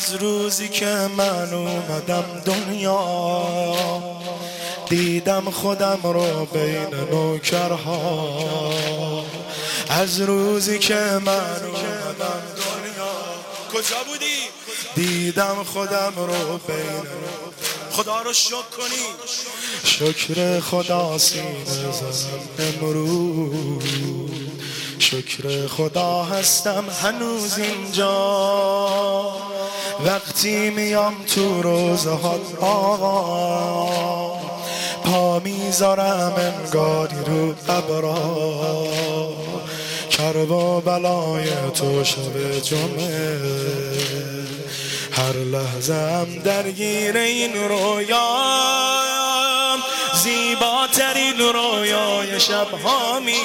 از روزی که من اومدم دنیا دیدم خودم رو بین نوکرها. از روزی که من اومدم دنیا کجا بودی؟ دیدم خودم رو بین خدا رو شکر کنی. شکر خدا سینه زدم امروز، شکر خدا هستم هنوز اینجا. وقتی میام تو روزهات آقا پا میذارم انگاری رو ابرا. کرب و بلای تو شب جمعه هر لحظه هم درگیر این رویام. زیباترین رویای شبهامی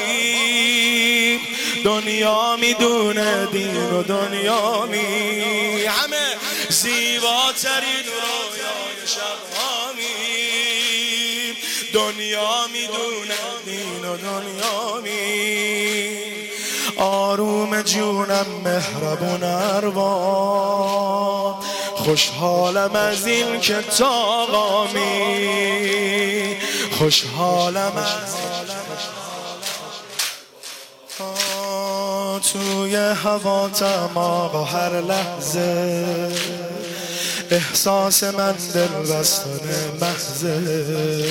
دنیا میدونه دین و دنیا می همه زیباترین رویای شبهامی دنیا میدونه دین و دنیا می. آروم جونم مهربون اروا خوشحالم از این که تاقامی خوشحالم از توی هواتم آقا هر لحظه احساس من دل بستن محضه.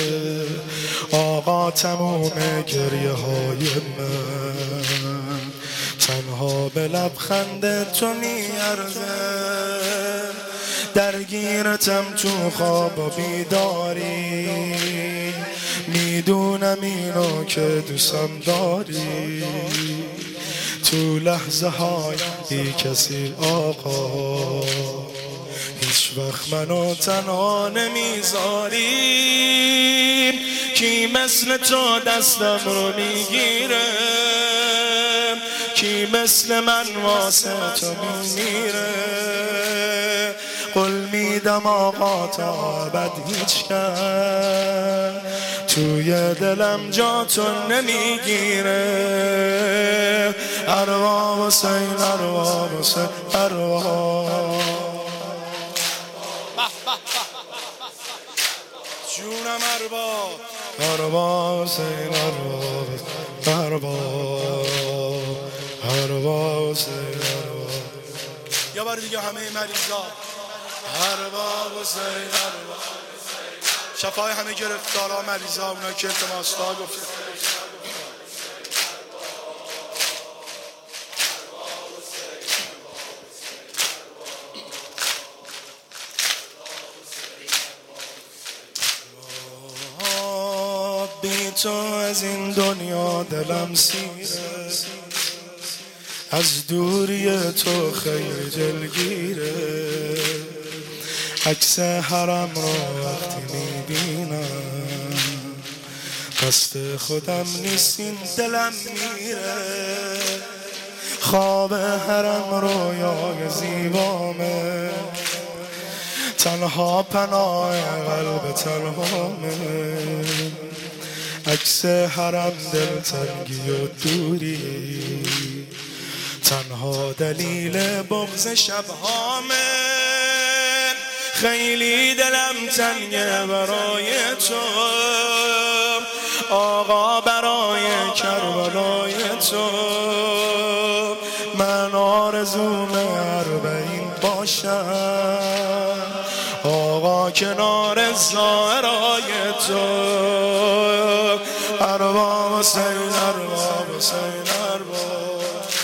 آقا تموم گریه های من تنها به لبخند تو میارزه. درگیرتم تو خواب و بیداری میدونم اینو که دوستم داری. تو لحظه های بی کسی آقا هیچ وقت منو تنها نمیذاری. کی مثل تو دستم رو میگیره، کی مثل من واسه تو میمیره. قول میدم آقا تا ابد هیچ کس توی دلم جاتون نمیگیره. اروا حسین اروا حسین اروا جونم اروا حسین اروا حسین اروا. یا بار دیگه همه مریضا اروا حسین اروا. شفای همه گرفتارا مریضا اونا که التماس‌ها گفتن. بی تو از این دنیا دلم سیره، از دوری تو خیلی دلگیره. عکس حرم رو وقتی میبینم قصد خودم نیستین دلم میره. خواب حرم رویای زیبامه تنها پناه قلب تنهامه. عکس حرم دلتنگی و دوری تنها دلیل بغض شبهامه. خیلی دلم تنگه برای تو آقا برای کربلای تو. من آرزوم 40 باشم آقا کنار زائرای تو. اروا حسین اروا حسین اروا